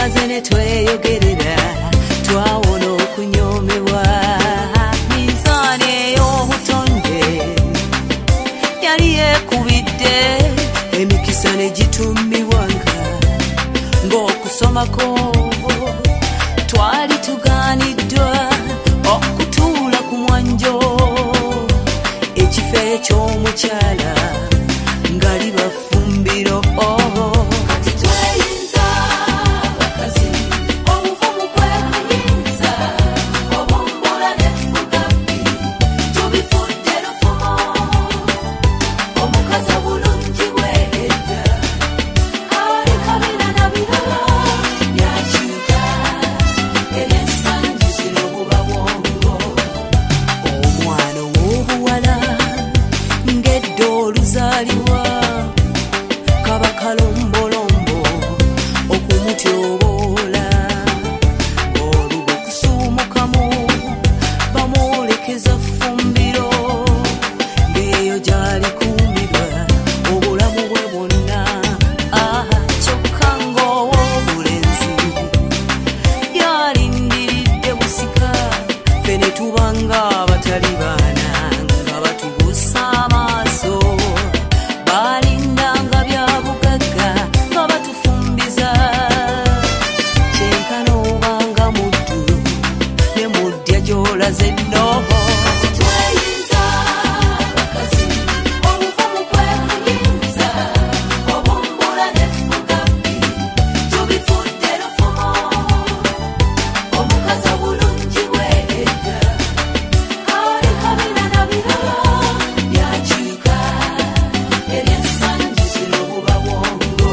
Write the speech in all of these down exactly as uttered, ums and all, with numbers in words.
tumaze ne tweyogerera twawona okunyoomebwa mizaani ey'obutonde yali yeekubidde emikisa ne gitummibwanga ng'okusomako twali tugaaniddwa okutuula ku mwanjo ekifo eky'omukyala nga liba ffumbiro kati tweyinza bakazi obuvumu kwekuyinza obumbula n'effugabbi tubifudde lufumo omukazi obulungi bw'edda ali kabina na birala byakiika eby'ensangi zino buba bwongo omwana ow'obuwala ng'edda oluzaalibwa kaba kalombolombo okumutyoboola oluba okusuumukamu bamwolekeza ffumbiro ng'eyo gy'alikuumirwa obulamu bwe bwonna kyokka ng'ow'obulenzi yalindiridde busika ffe ne tubanga abatali baana nga batubuusa amaaso balindanga bya bugagga nga batufumbiza kyenkana obanga muddu ne muddya gy'olaze nnoho kati tweyinza bakazi obuvumu kwekuyinza obumbula n'effugabbi tubifudde lufumo omukazi obulungi bw'edda ali kabina na birala byakiika eby'ensangi zino buba bwongo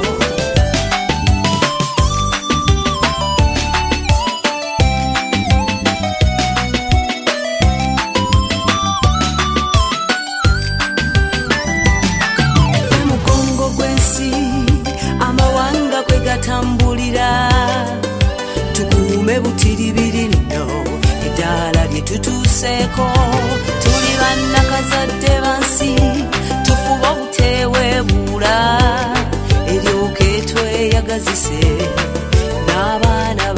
mugongo gw'ensi amawanga kwe gatambulira tukuume butiribiri nno eddaala lye tutuuseeko tuli bannakazadde bansi tufuba obuteeweebuula eryoke tweyagazise n'abaana